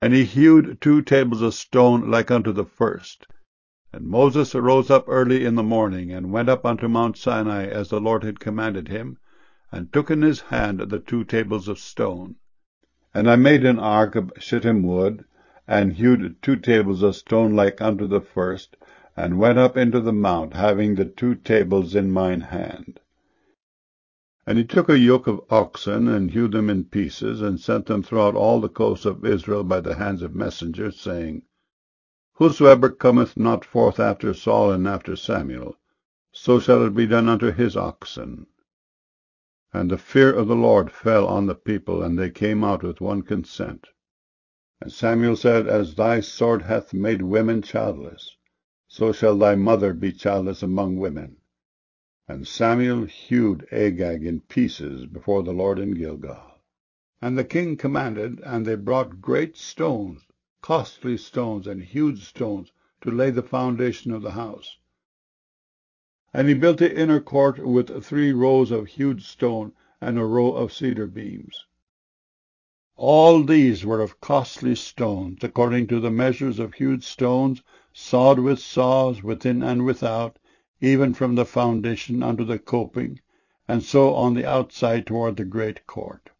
And he hewed 2 tables of stone like unto the first. And Moses arose up early in the morning, and went up unto Mount Sinai, as the Lord had commanded him, and took in his hand the 2 tables of stone. And I made an ark of shittim wood, and hewed 2 tables of stone like unto the first, and went up into the mount, having the 2 tables in mine hand. And he took a yoke of oxen, and hewed them in pieces, and sent them throughout all the coast of Israel by the hands of messengers, saying, Whosoever cometh not forth after Saul and after Samuel, so shall it be done unto his oxen. And the fear of the Lord fell on the people, and they came out with one consent. And Samuel said, As thy sword hath made women childless, so shall thy mother be childless among women. And Samuel hewed Agag in pieces before the Lord in Gilgal. And the king commanded, and they brought great stones, costly stones, and huge stones, to lay the foundation of the house. And he built the inner court with 3 rows of hewed stone, and a row of cedar beams. All these were of costly stones, according to the measures of hewed stones, sawed with saws within and without, even from the foundation unto the coping, and so on the outside toward the great court.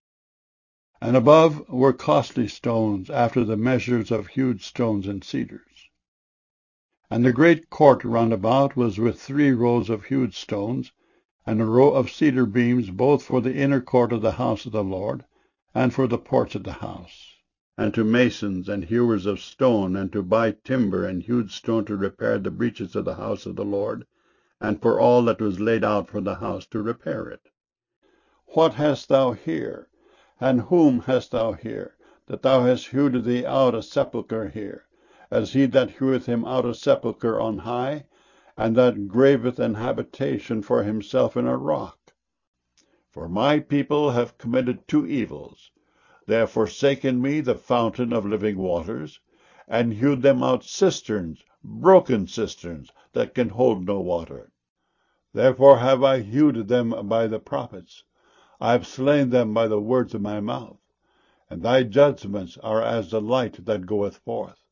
And above were costly stones, after the measures of hewed stones and cedars. And the great court round about was with 3 rows of hewed stones, and a row of cedar beams, both for the inner court of the house of the Lord, and for the porch of the house, and to masons and hewers of stone, and to buy timber and hewed stone to repair the breaches of the house of the Lord, and for all that was laid out for the house to repair it. What hast thou here? And whom hast thou here, that thou hast hewed thee out a sepulchre here, as he that heweth him out a sepulchre on high, and that graveth an habitation for himself in a rock? For my people have committed 2 evils. They have forsaken me, the fountain of living waters, and hewed them out cisterns, broken cisterns, that can hold no water. Therefore have I hewed them by the prophets. I have slain them by the words of my mouth. And thy judgments are as the light that goeth forth.